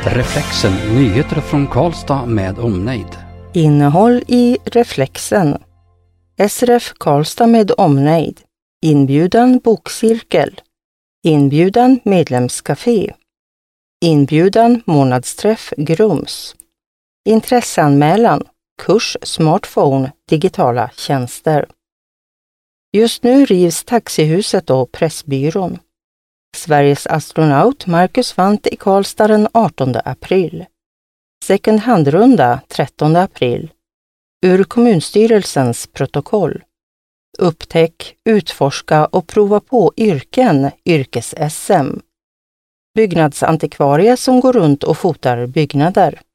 Reflexen, nyheter från Karlstad med omnejd. Innehåll i Reflexen. SRF Karlstad med omnejd. Inbjudan bokcirkel. Inbjudan medlemscafé. Inbjudan månadsträff Grums. Intresseanmälan. Kurs smartphone digitala tjänster. Just nu rivs taxihuset och Pressbyrån. Sveriges astronaut Marcus Wandt i Karlstad den 18 april. Second hand-runda 13 april. Ur kommunstyrelsens protokoll. Upptäck, utforska och prova på yrken, yrkes-SM. Byggnadsantikvarie som går runt och fotar byggnader.